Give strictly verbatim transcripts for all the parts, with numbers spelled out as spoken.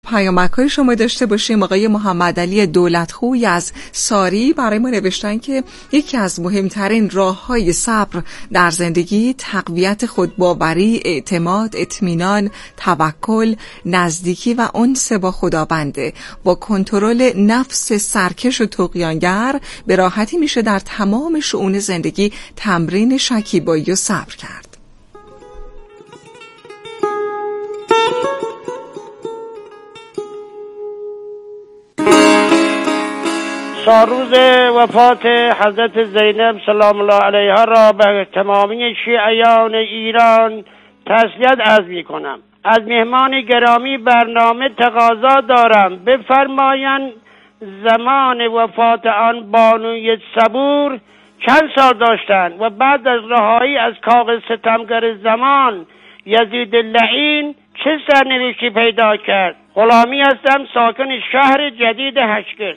پیامک‌های شما داشته باشیم. آقای محمد علی دولتخوی از ساری برای ما نوشتن که یکی از مهمترین راه‌های صبر در زندگی تقویت خودباوری، اعتماد، اطمینان، توکل، نزدیکی و انس با خداونده. با کنترل نفس سرکش و طغیانگر به راحتی میشه در تمام شئون زندگی تمرین شکیبایی و صبر کرد. سالروز وفات حضرت زینب سلام الله علیها را به تمامی شیعیان ایران تسلیت عرض می کنم. از مهمان گرامی برنامه تقاضا دارم بفرمایند زمان وفات آن بانوی صبور چند سال داشتند و بعد از رهایی از کاخ ستمگر زمان یزید لعین چه سرنوشتی پیدا کرد؟ غلامی هستم، ساکن شهر جدید هشکل.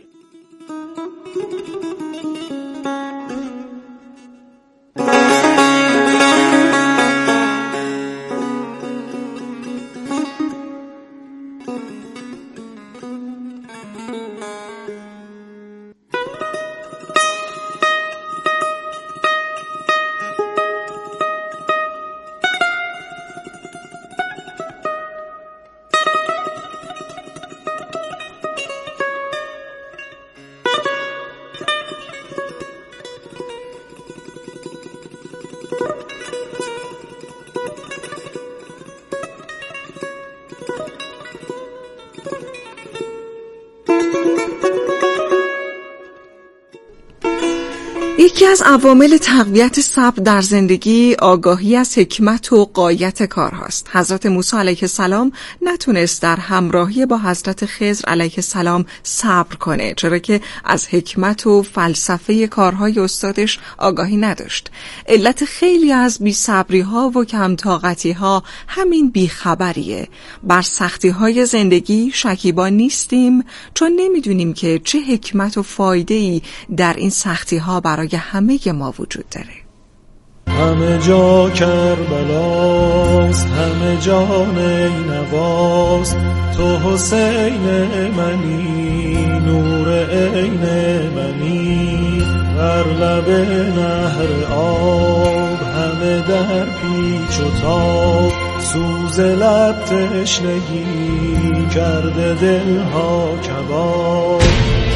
یکی از عوامل تقویت صبر در زندگی آگاهی از حکمت و غایت کارهاست. حضرت موسی علیه السلام نتونست در همراهی با حضرت خضر علیه السلام صبر کنه، چرا که از حکمت و فلسفه کارهای استادش آگاهی نداشت. علت خیلی از بی‌صبری ها و کم طاقتی ها همین بیخبریه. بر سختی های زندگی شکیبا نیستیم چون نمیدونیم که چه حکمت و فایده‌ای در این سختی ها برای همه ما وجود داره. همه جا کربلاست، همه جا نینواست، تو حسین منی، نور عین منی، بر لب نهر آب همه در پیچ و تاب، سوز لب تشنگی کرده دلها کباب.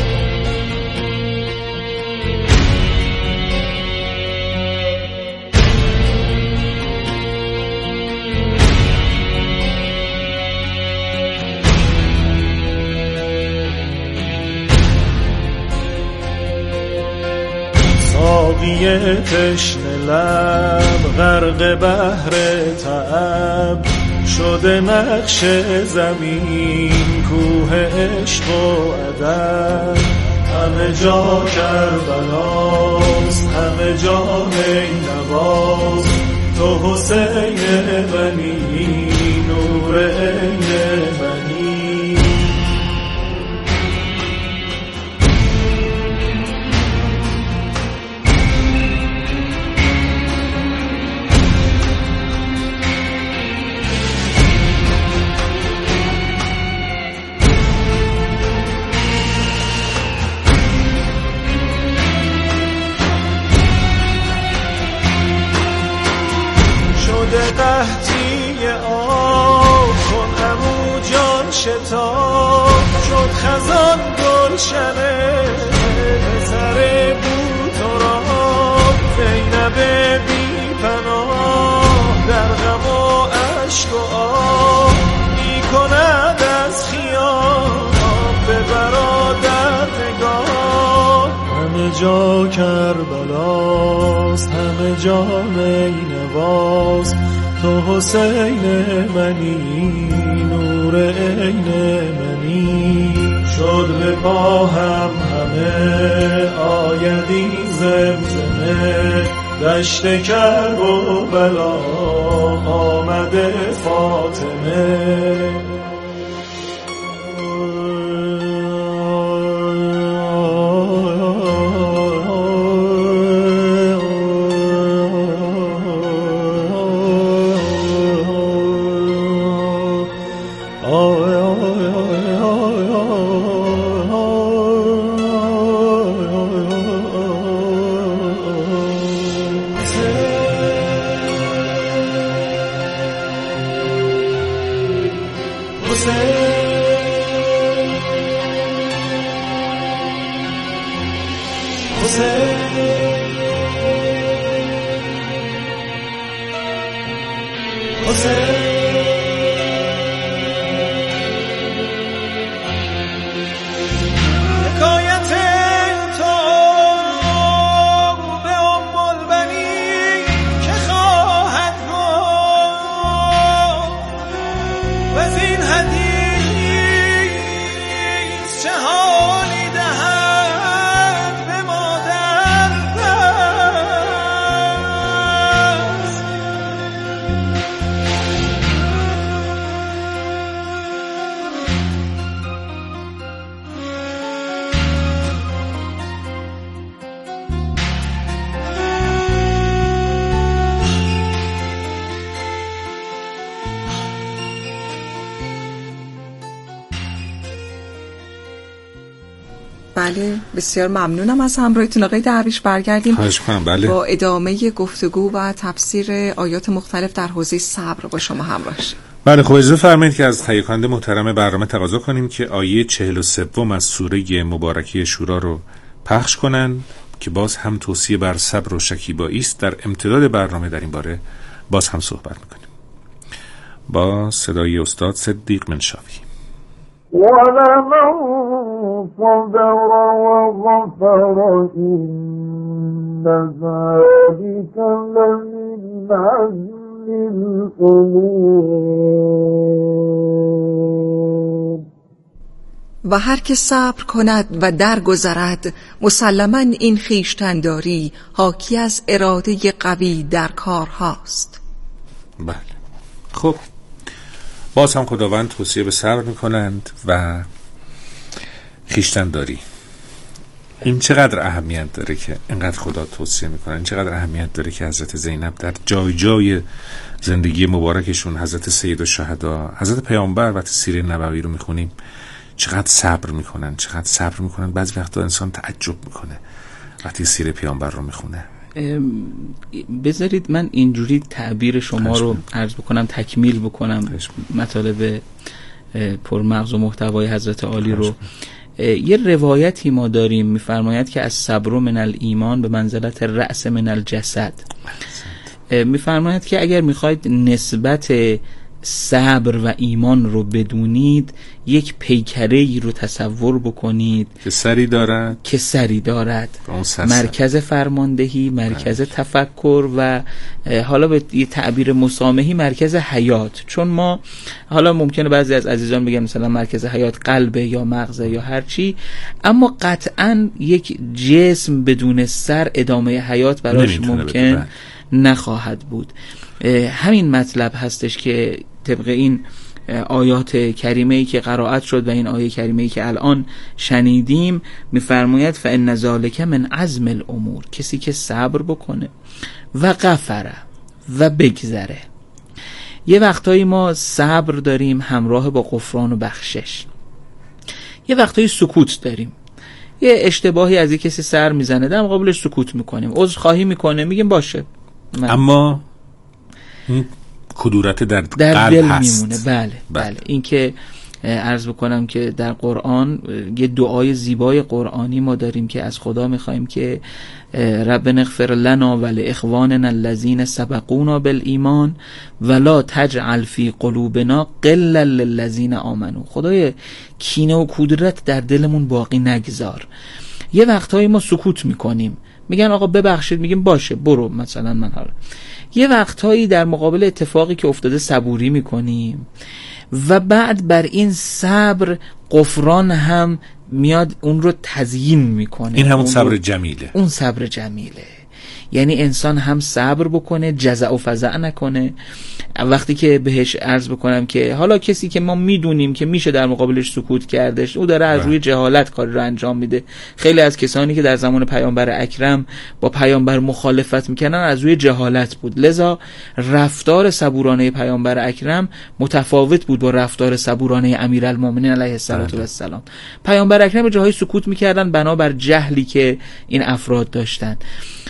ساقی تشنه لب غرق بحر تعب، شده نقش زمین کوه عشق و ادب. همه جا کربلاست، همه جا نینواست، تو حسین منی، نور عین منی. قحطی آب کن عمو جان شتاب، شد خزان گلشنه پسر بوتراب، زینب بی پناه در غم و اشک و آب، می کند از خیال به برادر نگاه. همه جا کربلاست، همه جا نینواست، تو حسین منی، نور عین منی. شد به پاهم همه آیدی زمزمه، دشت کرب و بلا آمده فاطمه. Oh, oh, oh, oh. بله، بسیار ممنونم از همراهیتون آقای درویش. برگردیم خواهش کنم. بله. با ادامه گفتگو و تفسیر آیات مختلف در حوزه صبر با شما همراه شیم. بله، خب اجازه فرمایید که از تهیه کننده محترم برنامه تقاضا کنیم که آیه چهل و سوم از سوره مبارکه شورا رو پخش کنن که باز هم توصیه بر صبر و شکیبایی است. در امتداد برنامه در این باره باز هم صحبت میکنیم با صدای استاد صدیق منشاوی. ولمن صبر وغفر إن ذلك لمن عزم الأمور. و هر که صبر کند و درگذرد مسلماً این خویشتن‌داری حاکی از اراده قوی در کار هاست. بله، خب باز هم خداوند توصیه به صبر میکنند و خویشتن‌داری. این چقدر اهمیت داره که اینقدر خدا توصیه میکنه، این چقدر اهمیت داره که حضرت زینب در جای جای زندگی مبارکشون، حضرت سید الشهدا، حضرت پیامبر و سیره نبوی رو میخونیم چقدر صبر میکنن، چقدر صبر میکنن. بعضی وقتا انسان تعجب میکنه وقتی سیره پیامبر رو میخونه. بذارید من اینجوری تعبیر شما رو عرض بکنم، تکمیل بکنم مطالب پرمغز و محتوای حضرت عالی رو. یه روایتی ما داریم میفرماید که از صبر من الایمان به منزلت رأس من الجسد. میفرماید که اگر میخواید نسبت صبر و ایمان رو بدونید، یک پیکره ای رو تصور بکنید که سری دارد که سری دارد مرکز فرماندهی، مرکز بله. تفکر و حالا به یه تعبیر مسامحی مرکز حیات. چون ما حالا ممکنه بعضی از عزیزان بگن مثلا مرکز حیات قلبه یا مغزه یا هر چی، اما قطعاً یک جسم بدون سر ادامه حیات براش ممکن نخواهد بود. همین مطلب هستش که طبق این آیات کریمه‌ای که قرائت شد و این آیه کریمه‌ای که الان شنیدیم می‌فرماید فإن ذلک من عزم الامور، کسی که صبر بکنه و غفره و بگذره. یه وقتایی ما صبر داریم همراه با غفران و بخشش، یه وقتایی سکوت داریم. یه اشتباهی از یک کسی سر میزنه در مقابلش سکوت میکنیم، عذرخواهی میکنه، میگیم باشه، من. اما این کدورت در, در قلب دل هست. میمونه. بله بله, بله. این که عرض بکنم که در قرآن یه دعای زیبای قرآنی ما داریم که از خدا میخوایم که ربنا اغفر لنا ولاخواننا الذین سبقونا بالایمان ولا تجعل فی قلوبنا غلا للذین آمنوا. خدای کینه و کدورت در دلمون باقی نگذار. یه وقتایی ما سکوت میکنیم، میگن آقا ببخشید، میگیم باشه برو مثلا من حالا. یه وقتایی در مقابل اتفاقی که افتاده صبوری میکنیم و بعد بر این صبر غفران هم میاد اون رو تزیین میکنه. این همون صبر جمیله. اون صبر جمیله، یعنی انسان هم صبر بکنه، جزع و فزع نکنه. وقتی که بهش عرض بکنم که حالا کسی که ما میدونیم که میشه در مقابلش سکوت کردش، او داره از روی جهالت کاری رو انجام میده. خیلی از کسانی که در زمان پیامبر اکرم با پیامبر مخالفت میکنن از روی جهالت بود، لذا رفتار صبورانه پیامبر اکرم متفاوت بود با رفتار صبورانه امیرالمومنین علیه السلام. پیامبر اکرم به جاهای سکوت میکردن بنابر جهلی که این افراد داشتن و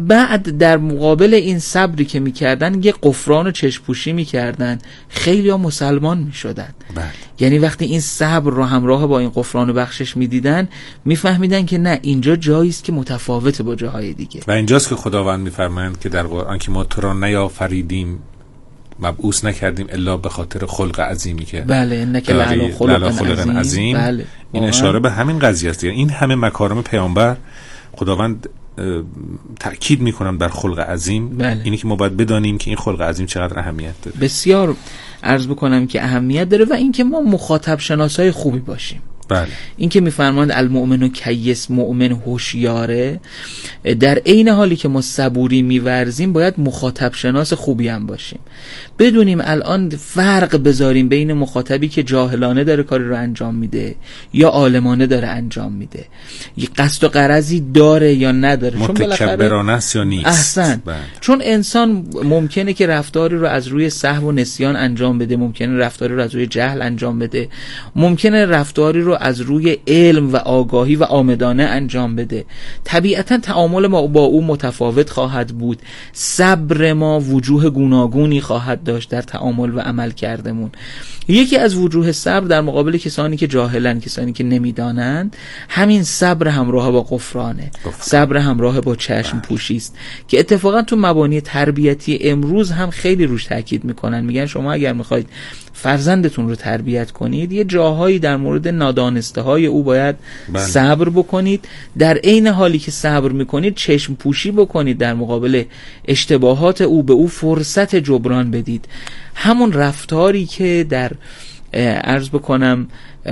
بعد در مقابل این صبری که میکردن یه غفران و چشم‌پوشی میکردن، خیلی ها مسلمان میشدن. یعنی وقتی این صبر رو همراه با این غفران و بخشش میدیدن، میفهمیدن که نه، اینجا جایی است که متفاوته با جاهای دیگه. و اینجاست که خداوند میفرمایند که در قرآن که ما تو را نیافریدیم، مبعوث نکردیم الا به خاطر خلق عظیمی که بله انک لعلی خلق عظیم, عظیم. بله. این اشاره به همین قضیه است. این همه مکارم پیامبر خداوند تأکید میکنم بر خلق عظیم. بله. اینی که ما باید بدانیم که این خلق عظیم چقدر اهمیت داره. بسیار عرض بکنم که اهمیت داره و اینکه ما مخاطب شناسای خوبی باشیم. بله. این که میفرماند المؤمن کیس، مؤمن هوشیاره، در عین حالی که ما صبوری میورزیم باید مخاطب شناس خوبی هم باشیم. بدونیم الان فرق بذاریم بین مخاطبی که جاهلانه داره کاری رو انجام میده یا عالمانه داره انجام میده، یه قصد و غرضی داره یا نداره، متکبرانه است یا نیست. احسن. بله. چون انسان ممکنه که رفتاری رو از روی سهو و نسیان انجام بده، ممکنه رفتاری رو از روی جهل انجام بده، ممکنه رفتاری رو از روی علم و آگاهی و آمدانه انجام بده. طبیعتا تعامل ما با او متفاوت خواهد بود، صبر ما وجوه گوناگونی خواهد داشت در تعامل و عمل کردمون. یکی از وجوه صبر در مقابل کسانی که جاهلن، کسانی که نمیدانند، همین صبر همراه با غفرانه، صبر همراه با چشم پوشی است که اتفاقا تو مبانی تربیتی امروز هم خیلی روش تاکید میکنن. میگن شما اگر میخواید فرزندتون رو تربیت کنید، یه جاهایی در مورد نادانسته های او باید بله. صبر بکنید، در عین حالی که صبر میکنید چشم پوشی بکنید در مقابل اشتباهات او، به او فرصت جبران بدید. همون رفتاری که در عرض بکنم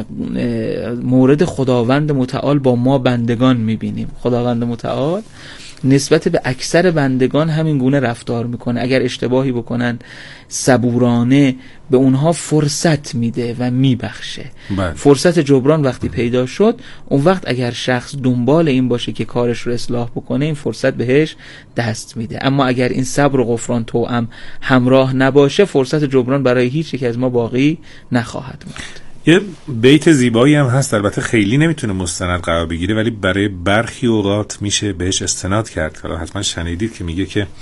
مورد خداوند متعال با ما بندگان میبینیم. خداوند متعال نسبت به اکثر بندگان همین گونه رفتار میکنه. اگر اشتباهی بکنن صبورانه به اونها فرصت میده و میبخشه. بله. فرصت جبران وقتی پیدا شد، اون وقت اگر شخص دنبال این باشه که کارش رو اصلاح بکنه، این فرصت بهش دست میده. اما اگر این صبر و غفران توأم همراه نباشه، فرصت جبران برای هیچ یک از ما باقی نخواهد ماند. یه بیت زیبایی هم هست، البته خیلی نمیتونه مستند قرار بگیره ولی برای برخی اوقات میشه بهش استناد کرد. حالا حتما شنیدید که میگه که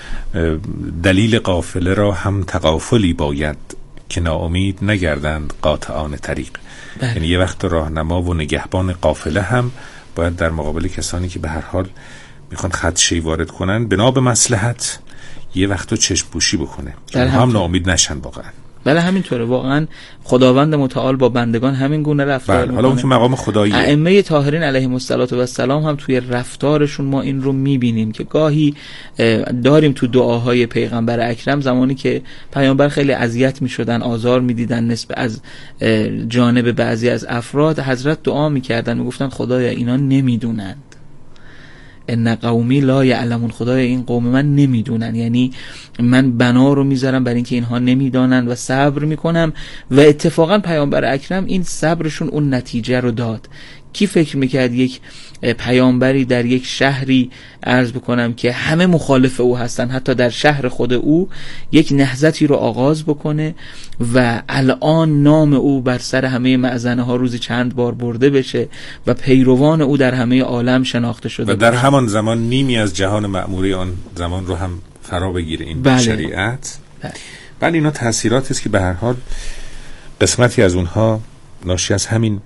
دلیل قافله را هم تغافلی باید که ناامید نگردند قاطعان طریق. بله. یعنی یه وقت راهنما و نگهبان قافله هم باید در مقابل کسانی که به هر حال میخوان خدشه‌ای وارد کنن بنا به مصلحت یه وقت رو چشم پوشی بکنه، هم ناامید نشن واقعا. بله همینطوره. واقعا خداوند متعال با بندگان همین گونه رفتار میکنه. حالا اون که مقام خداییه. ائمه طاهرین علیهم السلام هم توی رفتارشون ما این رو میبینیم که گاهی داریم تو دعاهای پیغمبر اکرم، زمانی که پیامبر خیلی اذیت میشدن، آزار میدیدن نسبت از جانب بعضی از افراد، حضرت دعا میکردن، میگفتن خدایا اینا نمیدونند، ان قومی لا یعلمون، خدای این قوم من نمیدونن. یعنی من بنا رو میذارم برای اینکه اینها نمیدانن و صبر میکنم. و اتفاقا پیامبر اکرم این صبرشون اون نتیجه رو داد. کی فکر میکرد یک پیامبری در یک شهری عرض بکنم که همه مخالف او هستن، حتی در شهر خود او، یک نهضتی رو آغاز بکنه و الان نام او بر سر همه مأذنه ها روزی چند بار برده بشه و پیروان او در همه عالم شناخته شده و در باشه. همان زمان نیمی از جهان مأموری آن زمان رو هم فرا بگیره این بله. شریعت. بله. بله اینا تأثیراتی است که به هر حال قسمتی از اونها ناشی از همین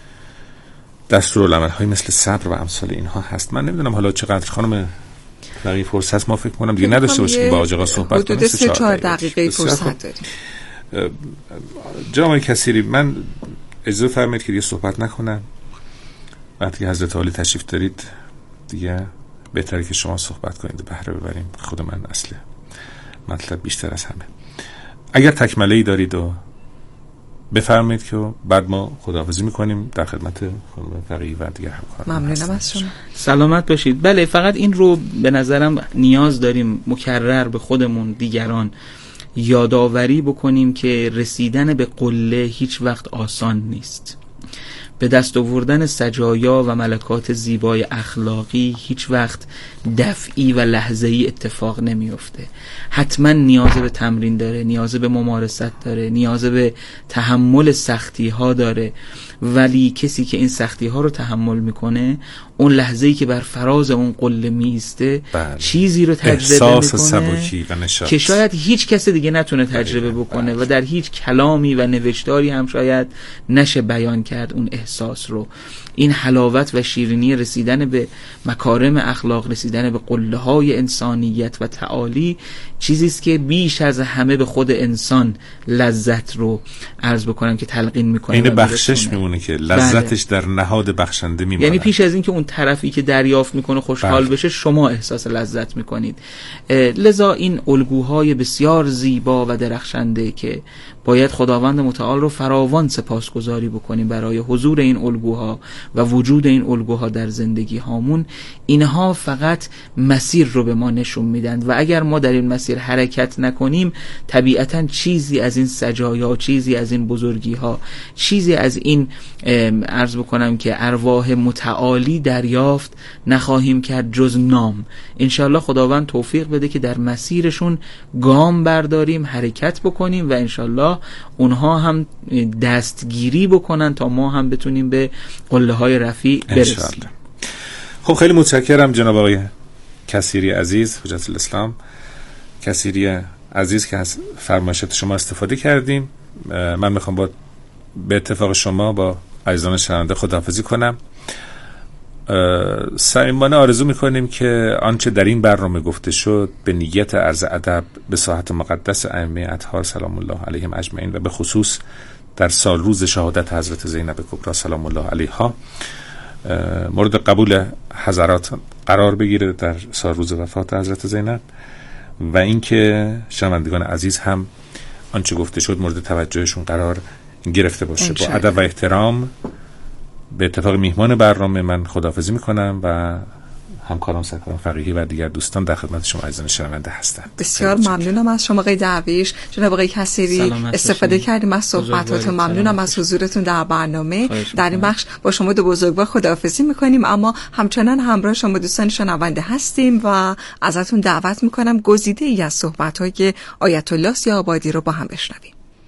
دستورالعمل های مثل صبر و امثال اینها هست. من نمیدونم حالا چقدر خانم بقیه فرصت ما فکر کنم دیگه نداشته باشیم با آقا صحبت کنیم. حدود سه چهار دقیقه فرصت داریم. جناب کثیری، من اجازه فرمایید که دیگه صحبت نکنم. وقتی که حضرت عالی تشریف دارید دیگه بهتره که شما صحبت کنید و بهره ببریم. خود من اصله مطلب بیشتر از همه. اگر تکمله‌ای دارید و بفرمایید که بعد ما خداحافظی میکنیم. در خدمت خانم فقیه و دیگر همکاران. ممنونم از شما. سلامت باشید. بله فقط این رو به نظرم نیاز داریم مکرر به خودمون دیگران یادآوری بکنیم که رسیدن به قله هیچ وقت آسان نیست به دست آوردن سجایا و ملکات زیبای اخلاقی هیچ وقت دفعی و لحظه‌ای اتفاق نمیفته. حتما نیاز به تمرین داره، نیاز به ممارست داره، نیاز به تحمل سختی ها داره. ولی کسی که این سختی ها رو تحمل میکنه، اون لحظه‌ای که بر فراز اون قله میسته چیزی رو تجربه میکنه که شاید هیچ کس دیگه نتونه تجربه بکنه و در هیچ کلامی و نوشتاری هم شاید نشه بیان کرد اون احساس رو. این حلاوت و شیرینی رسیدن به مکارم اخلاق، رسیدن به قله های انسانیت و تعالی، چیزی است که بیش از همه به خود انسان لذت رو عرض بکنم که تلقین میکنه. این بخشش میمونه که لذتش بله. در نهاد بخشنده میمونه. یعنی پیش از این که اون طرفی که دریافت میکنه خوشحال بله. بشه، شما احساس لذت میکنید. لذا این الگوهای بسیار زیبا و درخشنده که باید خداوند متعال رو فراوان سپاسگزاری بکنیم برای حضور این الگوها و وجود این الگوها در زندگی هامون، اینها فقط مسیر رو به ما نشون میدن و اگر ما در این مسیر حرکت نکنیم، طبیعتاً چیزی از این سجایا، چیزی از این بزرگی ها، چیزی از این عرض بکنم که ارواح متعالی دریافت نخواهیم کرد جز نام. انشالله خداوند توفیق بده که در مسیرشون گام برداریم، حرکت بکنیم و انشالله اونها هم دستگیری بکنن تا ما هم بتونیم به قله های رفیع برسیم. خب خیلی متشکرم جناب آقای کثیری عزیز، حجت الاسلام کثیری عزیز که از فرمایشات شما استفاده کردیم. من میخوام با به اتفاق شما با عزیزان شنونده خداحافظی کنم. صمیمانه آرزو میکنیم که آنچه در این برنامه گفته شد به نیت عرض ادب به ساحت مقدس ائمه اطهار سلام الله علیهم اجمعین و به خصوص در سال روز شهادت حضرت زینب کبری سلام الله علیها مورد قبول حضرات قرار بگیره در سال روز وفات حضرت زینب و اینکه شنوندگان عزیز هم آنچه گفته شد مورد توجهشون قرار گرفته باشه. با ادب و احترام به اتفاق میهمان برنامه من خداحافظی میکنم و همکاران سرکاران فقیهی و دیگر دوستان در خدمت شما عزیزان شنونده هستند. بسیار ممنونم از شما آقای درویش. جناب آقای کثیری استفاده کردیم از صحبتاتون. ممنونم از حضورتون در برنامه. در این بخش با شما دو بزرگوار خداحافظی میکنیم، اما همچنان همراه شما دوستان شنونده هستیم و ازتون دعوت میکنم گزیده ای از صحبت‌های آیت الله سیاه‌آبادی رو با هم بشنویم.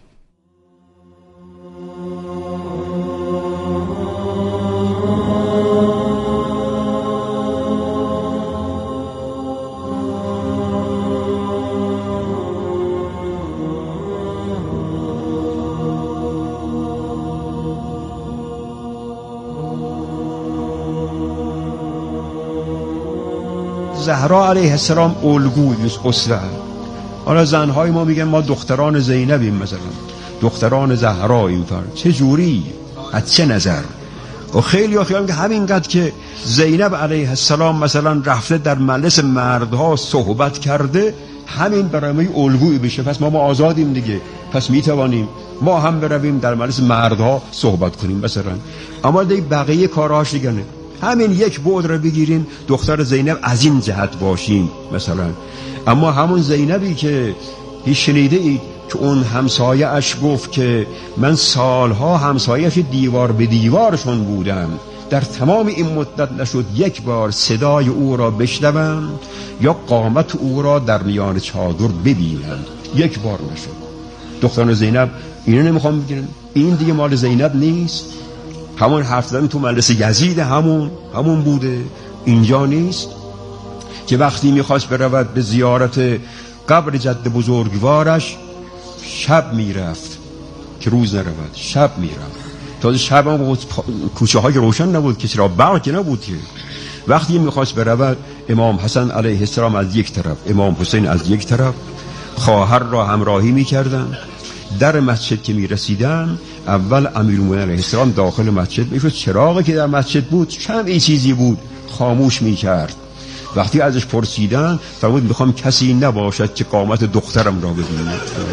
زهرا علیه السلام الگوی اسوه. حالا زنهای ما میگن ما دختران زینبیم، مثلا دختران زهراییم. فرد چه جوری؟ از چه نظر؟ و خیلی ها خیال که همینقدر که زینب علیه السلام مثلا رفته در مجلس مردها صحبت کرده، همین برای ما الگوی بشه، پس ما ما آزادیم دیگه، پس میتوانیم ما هم برویم در مجلس مردها صحبت کنیم مثلا. اما دیگه بقیه کارهاش دیگه نه. همین یک بعد رو بگیرین، دختر زینب از این جهت باشین مثلا. اما همون زینبی که هیچ شنیده اید که اون همسایه اش گفت که من سالها همسایه‌اش دیوار به دیوارشون بودم، در تمام این مدت نشد یک بار صدای او را بشنوم یا قامت او را در میان چادر ببینم، یک بار نشد. دختر زینب اینو نمیخوام بگیرن، این دیگه مال زینب نیست. همون حرف زدن تو مجلس یزید همون همون بوده، اینجا نیست. که وقتی میخواست برود به زیارت قبر جد بزرگوارش شب میرفت که روز نرود، شب میرفت. تازه شب هم کوچه های روشن نبود که چرا برق نبود که. وقتی میخواست برود امام حسن علیه السلام از یک طرف، امام حسین از یک طرف، خواهر را همراهی میکردن. در مسجد که میرسیدن اول امیرالمومنین علیه السلام داخل مسجد میشد، چراغی که در مسجد بود کمی چیزی بود خاموش میکرد. وقتی ازش پرسیدن فرمود میخوام کسی نباشد که قامت دخترم را ببینه.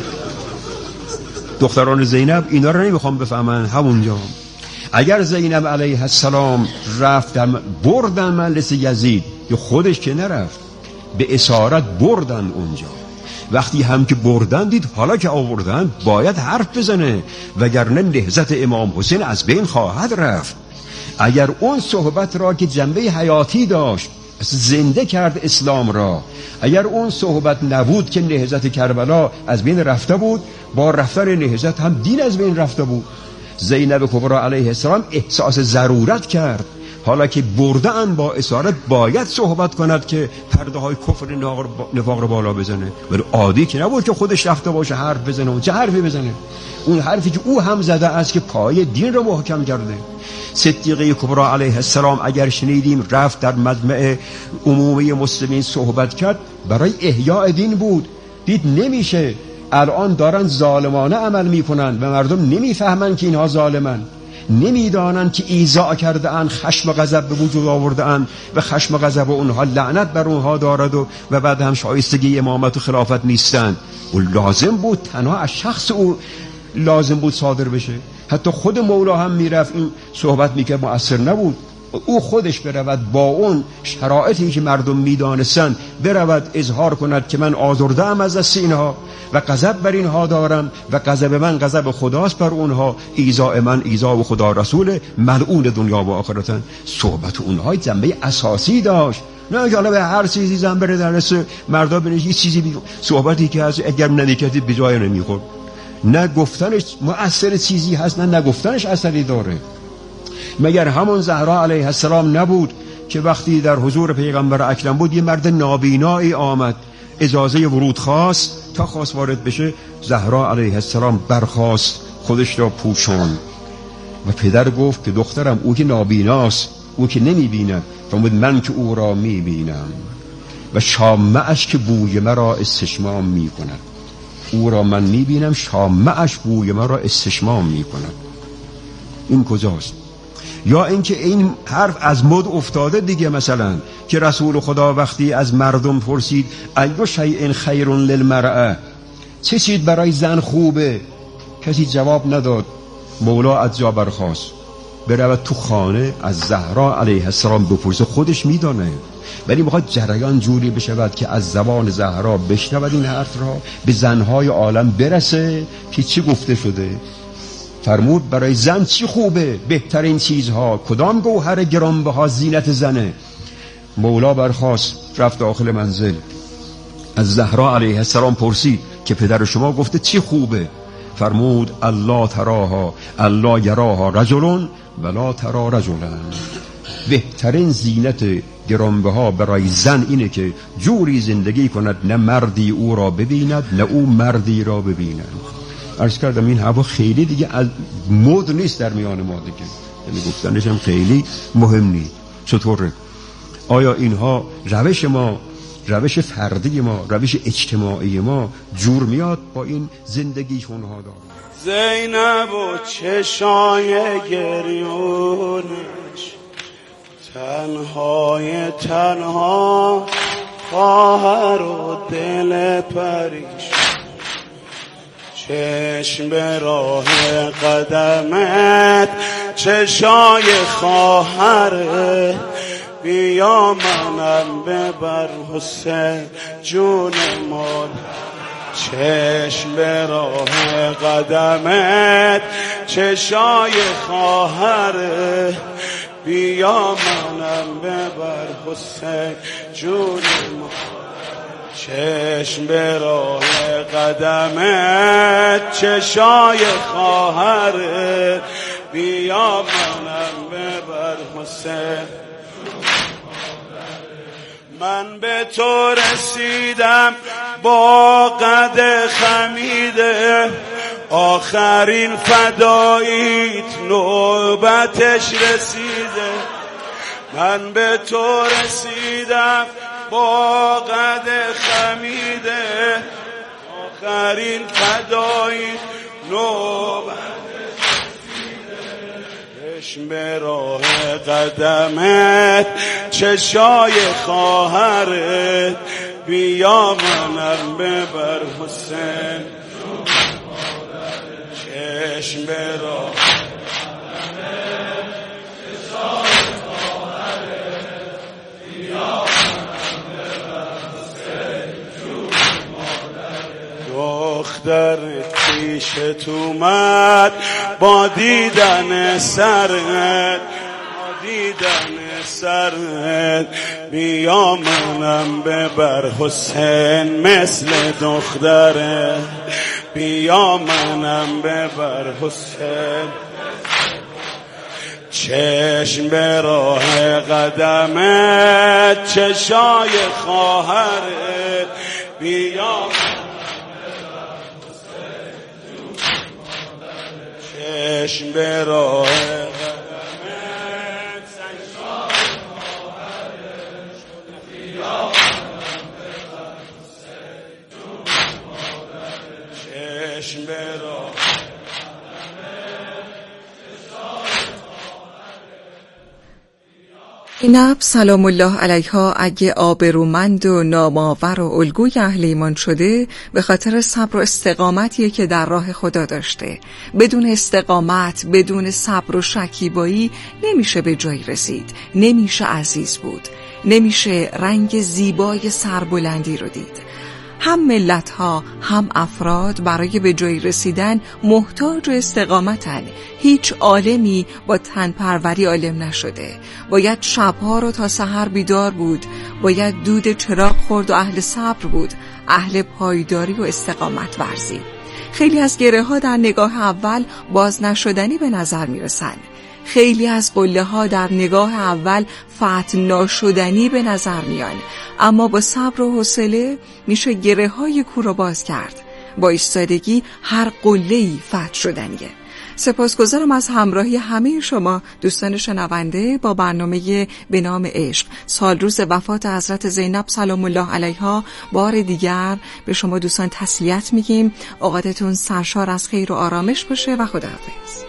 دختران زینب اینا رو نمیخوام بفهمن. همونجا اگر زینب علیه السلام رفت در بردن مجلس یزید، یا خودش که نرفت، به اسارت بردن اونجا وقتی هم که بردن دید حالا که آوردن باید حرف بزنه، وگرنه نهضت امام حسین از بین خواهد رفت. اگر اون صحبت را که جنبه حیاتی داشت زنده کرد اسلام را، اگر اون صحبت نبود که نهضت کربلا از بین رفته بود، با رفتن نهضت هم دین از بین رفته بود. زینب کبرا علیه السلام احساس ضرورت کرد حالا که بردن با اسارت باید صحبت کند که پرده های کفر نفاق رو بالا بزنه، ولی عادی که نبود که خودش رفته باشه حرف بزنه. و چه حرفی بزنه؟ اون حرفی که او هم زده است که پای دین رو محکم کرده. صدیقه کبرا علیه السلام اگر شنیدیم رفت در مجمع عمومی مسلمین صحبت کرد، برای احیاء دین بود. دید نمیشه، الان دارن ظالمانه عمل میکنن و مردم نمیفهمن که اینها ظالمن، نمیدانن که ایذا کرده ان، خشم و غضب به وجود آورده ان و خشم و غضب اونها لعنت بر اونها دارد و, و بعد هم شایستگی امامت و خلافت نیستن. و لازم بود تنها از شخص او لازم بود صادر بشه. حتی خود مولا هم میرفت این صحبت میکرد، مؤثر نبود. او خودش برود با اون شرایطی که مردم میدانستن برود اظهار کند که من آزرده ام از دست اینها و غضب بر اینها دارم و غضب من غضب خداست بر اونها، ایذاء من ایذاء و خدا رسول ملعون دنیا و آخرتن. صحبت اونها جنبه اساسی داشت، نه که حالا به هر چیزی زن بره درس مردا بنش یه چیزی بگو. صحبتی که از اگر نمیکردی به جای نمیخورد. نه گفتنش مؤثر چیزی هست، نه نگفتنش اثری داره. مگر همون زهرا علیه السلام نبود که وقتی در حضور پیغمبر اکرم بود یه مرد نابینایی آمد، اجازه ورود خواست، تا خواست وارد بشه زهرا علیه السلام برخاست، خودش را پوشاند و پدر گفت که دخترم او که نابیناست، او که نمیبیند، فرمود من که او را میبینم و شامعش که بوی مرا استشمام میکند. او را من میبینم، شامعش بوی مرا استشمام میکند. این کجاست؟ یا اینکه این حرف از مد افتاده دیگه، مثلا که رسول خدا وقتی از مردم پرسید ایو شیء خیر للمرأه، چه چیز برای زن خوبه، کسی جواب نداد. مولا از جا برخاست برود تو خانه از زهرا علیه السلام بپرسه، خودش میدانه ولی میخواد جریان جوری بشود که از زبان زهرا بشنود این حرف را، به زنهای عالم برسه که چی گفته شده. فرمود برای زن چی خوبه؟ بهترین چیزها کدام گوهر گرانبها زینت زنه؟ مولا برخاست رفت داخل منزل، از زهرا علیه السلام پرسید که پدر شما گفته چی خوبه؟ فرمود الله تراها الله یراها رجلون ولا ترا رجلن. بهترین زینت گرانبها برای زن اینه که جوری زندگی کند نه مردی او را ببیند نه او مردی را ببیند. عرض کردم این هوا خیلی دیگه از مد نیست در میان ما دیگه، یعنی گفتنش هم خیلی مهم نیست. چطوره؟ آیا اینها روش ما، روش فردی ما، روش اجتماعی ما جور میاد با این زندگی اونها داره؟ زینب و چشای گریونش، تنهای تنها خواهر و دل پریش، چشم به راه قدمت چشای خواهره، بیا منم ببر حسین جون مال. چشم به راه قدمت چشای خواهره، بیا منم ببر حسین جون مال. چشم به راه قدمت چشای خواهره، بیا منم ببر حسین. من به تو رسیدم با قد خمیده، آخرین فداییت نوبتش رسیده. من به تو رسیدم با قد خمیده، آخرین فداییت نوبتش رسیده. چشم به راه قدمت چشای خواهرت، بیا منم ببر حسین. چشم به راه قدمت چشای خواهرت، بیا منم ببر حسین جون مادرت. دخترت پیشت اومد با دیدن سرت با دیدن سرت بیا منم ببر حسین مثل دخترت بیا منم ببر حسین چشم به راه قدمت چشای خواهرت بیا چشم به راه قدمت چشای خواهرت بیا چشم به راه زینب سلام الله علیها اگه آبرومند و نامآور و الگوی اهل ایمان شده به خاطر صبر و استقامتیه که در راه خدا داشته. بدون استقامت، بدون صبر و شکیبایی نمیشه به جایی رسید، نمیشه عزیز بود، نمیشه رنگ زیبای سربلندی رو دید. هم ملت‌ها هم افراد برای به جایی رسیدن محتاج استقامتن. هیچ عالمی با تنپروری عالم نشده. باید شبها رو تا سحر بیدار بود، باید دود چراغ خورد و اهل صبر بود، اهل پایداری و استقامت ورزی. خیلی از گره ها در نگاه اول باز نشدنی به نظر می رسن. خیلی از قله ها در نگاه اول فتح ناشدنی به نظر میان، اما با صبر و حوصله میشه گره های کو رو باز کرد. با ایستادگی هر قله‌ای فتح شدنیه. سپاسگزارم از همراهی همه شما دوستان شنونده با برنامه به نام عشق. سال روز وفات حضرت زینب سلام الله علیها بار دیگر به شما دوستان تسلیت میگیم. اوقاتتون سرشار از خیر و آرامش باشه و خداحافظ.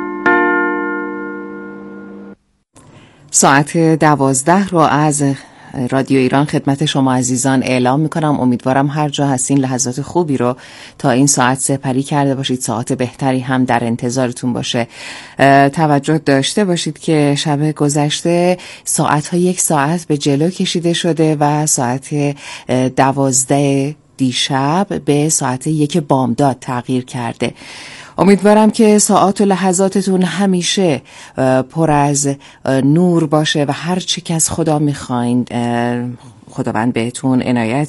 ساعت دوازده را از رادیو ایران خدمت شما عزیزان اعلام میکنم، امیدوارم هر جا هستین لحظات خوبی رو تا این ساعت سپری کرده باشید، ساعت بهتری هم در انتظارتون باشه. توجه داشته باشید که شب گذشته ساعت ها یک ساعت به جلو کشیده شده و ساعت دوازده دیشب به ساعت یک بامداد تغییر کرده. امیدوارم که ساعات و لحظاتتون همیشه پر از نور باشه و هر چی که از خدا میخواین خداوند بهتون عنایت